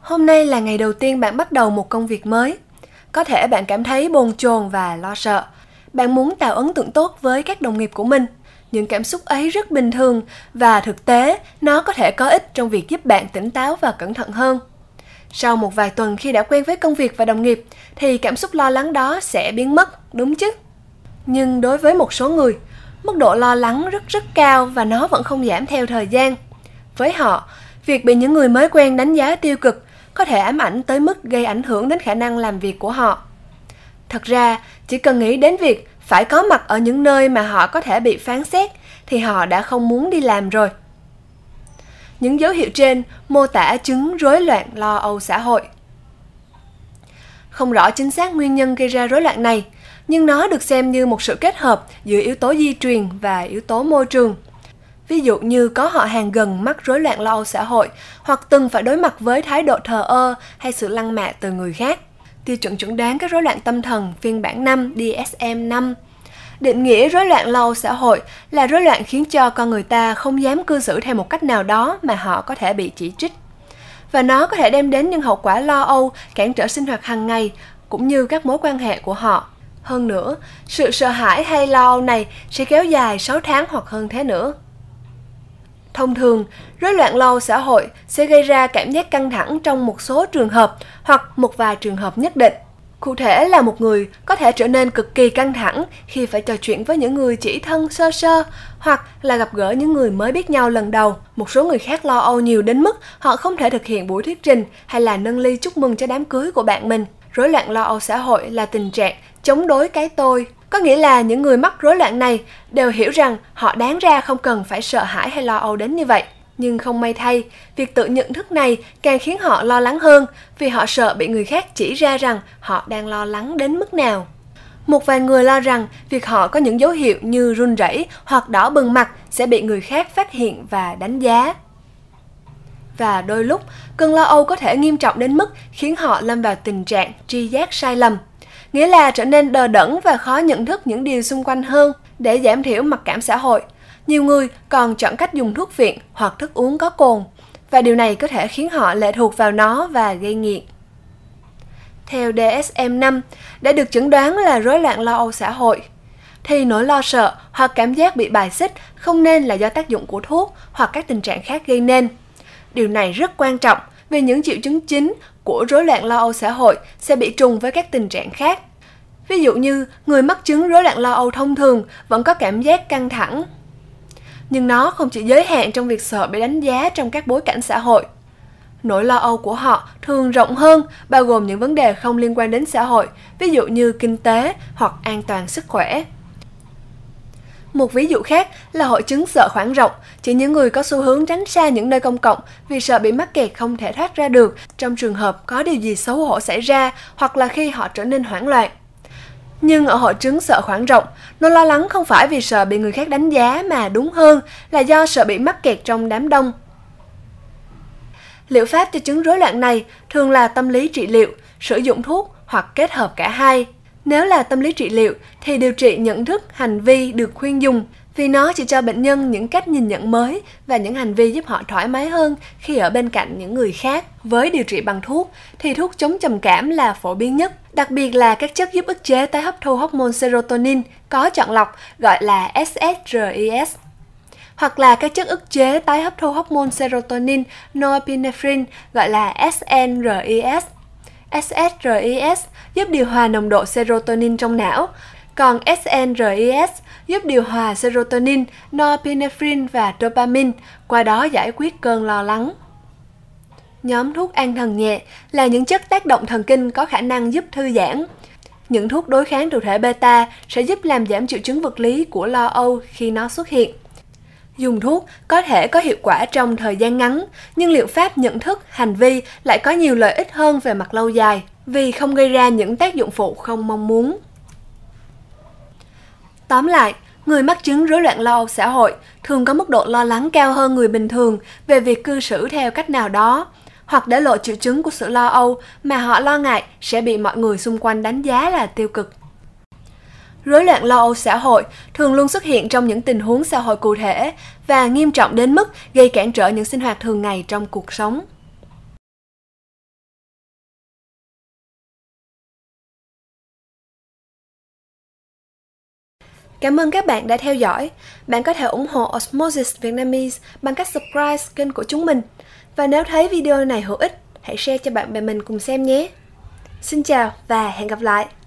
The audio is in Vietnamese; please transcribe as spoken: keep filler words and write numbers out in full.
Hôm nay là ngày đầu tiên bạn bắt đầu một công việc mới. Có thể bạn cảm thấy bồn chồn và lo sợ. Bạn muốn tạo ấn tượng tốt với các đồng nghiệp của mình. Những cảm xúc ấy rất bình thường và thực tế nó có thể có ích trong việc giúp bạn tỉnh táo và cẩn thận hơn. Sau một vài tuần khi đã quen với công việc và đồng nghiệp thì cảm xúc lo lắng đó sẽ biến mất, đúng chứ? Nhưng đối với một số người, mức độ lo lắng rất rất cao và nó vẫn không giảm theo thời gian. Với họ, việc bị những người mới quen đánh giá tiêu cực có thể ám ảnh tới mức gây ảnh hưởng đến khả năng làm việc của họ. Thật ra, chỉ cần nghĩ đến việc phải có mặt ở những nơi mà họ có thể bị phán xét thì họ đã không muốn đi làm rồi. Những dấu hiệu trên mô tả chứng rối loạn lo âu xã hội. Không rõ chính xác nguyên nhân gây ra rối loạn này, nhưng nó được xem như một sự kết hợp giữa yếu tố di truyền và yếu tố môi trường. Ví dụ như có họ hàng gần mắc rối loạn lo âu xã hội hoặc từng phải đối mặt với thái độ thờ ơ hay sự lăng mạ từ người khác. Tiêu chuẩn chẩn đoán các rối loạn tâm thần phiên bản năm D S M năm định nghĩa rối loạn lo âu xã hội là rối loạn khiến cho con người ta không dám cư xử theo một cách nào đó mà họ có thể bị chỉ trích. Và nó có thể đem đến những hậu quả lo âu, cản trở sinh hoạt hàng ngày cũng như các mối quan hệ của họ. Hơn nữa, sự sợ hãi hay lo âu này sẽ kéo dài sáu tháng hoặc hơn thế nữa. Thông thường, rối loạn lo âu xã hội sẽ gây ra cảm giác căng thẳng trong một số trường hợp hoặc một vài trường hợp nhất định. Cụ thể là một người có thể trở nên cực kỳ căng thẳng khi phải trò chuyện với những người chỉ thân sơ sơ hoặc là gặp gỡ những người mới biết nhau lần đầu. Một số người khác lo âu nhiều đến mức họ không thể thực hiện buổi thuyết trình hay là nâng ly chúc mừng cho đám cưới của bạn mình. Rối loạn lo âu xã hội là tình trạng chống đối cái tôi. Có nghĩa là những người mắc rối loạn này đều hiểu rằng họ đáng ra không cần phải sợ hãi hay lo âu đến như vậy. Nhưng không may thay, việc tự nhận thức này càng khiến họ lo lắng hơn vì họ sợ bị người khác chỉ ra rằng họ đang lo lắng đến mức nào. Một vài người lo rằng việc họ có những dấu hiệu như run rẩy hoặc đỏ bừng mặt sẽ bị người khác phát hiện và đánh giá. Và đôi lúc, cơn lo âu có thể nghiêm trọng đến mức khiến họ lâm vào tình trạng tri giác sai lầm. Nghĩa là trở nên đờ đẫn và khó nhận thức những điều xung quanh hơn. Để giảm thiểu mặc cảm xã hội, nhiều người còn chọn cách dùng thuốc viện hoặc thức uống có cồn, và điều này có thể khiến họ lệ thuộc vào nó và gây nghiện. Theo D S M năm, đã được chẩn đoán là rối loạn lo âu xã hội, thì nỗi lo sợ hoặc cảm giác bị bài xích không nên là do tác dụng của thuốc hoặc các tình trạng khác gây nên. Điều này rất quan trọng vì những triệu chứng chính của rối loạn lo âu xã hội sẽ bị trùng với các tình trạng khác. Ví dụ như người mắc chứng rối loạn lo âu thông thường vẫn có cảm giác căng thẳng. Nhưng nó không chỉ giới hạn trong việc sợ bị đánh giá trong các bối cảnh xã hội. Nỗi lo âu của họ thường rộng hơn, bao gồm những vấn đề không liên quan đến xã hội, ví dụ như kinh tế hoặc an toàn sức khỏe. Một ví dụ khác là hội chứng sợ khoảng rộng, chỉ những người có xu hướng tránh xa những nơi công cộng vì sợ bị mắc kẹt không thể thoát ra được trong trường hợp có điều gì xấu hổ xảy ra hoặc là khi họ trở nên hoảng loạn. Nhưng ở hội chứng sợ khoảng rộng, nỗi lo lắng không phải vì sợ bị người khác đánh giá mà đúng hơn là do sợ bị mắc kẹt trong đám đông. Liệu pháp cho chứng rối loạn này thường là tâm lý trị liệu, sử dụng thuốc hoặc kết hợp cả hai. Nếu là tâm lý trị liệu thì điều trị nhận thức, hành vi được khuyên dùng vì nó chỉ cho bệnh nhân những cách nhìn nhận mới và những hành vi giúp họ thoải mái hơn khi ở bên cạnh những người khác. Với điều trị bằng thuốc thì thuốc chống trầm cảm là phổ biến nhất, đặc biệt là các chất giúp ức chế tái hấp thu hormone serotonin có chọn lọc gọi là S S R I S, hoặc là các chất ức chế tái hấp thu hormone serotonin norepinephrine gọi là S N R I S. S S R I S giúp điều hòa nồng độ serotonin trong não, còn S N R I S giúp điều hòa serotonin, norepinephrine và dopamine, qua đó giải quyết cơn lo lắng. Nhóm thuốc an thần nhẹ là những chất tác động thần kinh có khả năng giúp thư giãn. Những thuốc đối kháng thụ thể beta sẽ giúp làm giảm triệu chứng vật lý của lo âu khi nó xuất hiện. Dùng thuốc có thể có hiệu quả trong thời gian ngắn, nhưng liệu pháp nhận thức, hành vi lại có nhiều lợi ích hơn về mặt lâu dài vì không gây ra những tác dụng phụ không mong muốn. Tóm lại, người mắc chứng rối loạn lo âu xã hội thường có mức độ lo lắng cao hơn người bình thường về việc cư xử theo cách nào đó, hoặc để lộ triệu chứng của sự lo âu mà họ lo ngại sẽ bị mọi người xung quanh đánh giá là tiêu cực. Rối loạn lo âu xã hội thường luôn xuất hiện trong những tình huống xã hội cụ thể và nghiêm trọng đến mức gây cản trở những sinh hoạt thường ngày trong cuộc sống. Cảm ơn các bạn đã theo dõi. Bạn có thể ủng hộ Osmosis Vietnamese bằng cách subscribe kênh của chúng mình. Và nếu thấy video này hữu ích, hãy share cho bạn bè mình cùng xem nhé. Xin chào và hẹn gặp lại!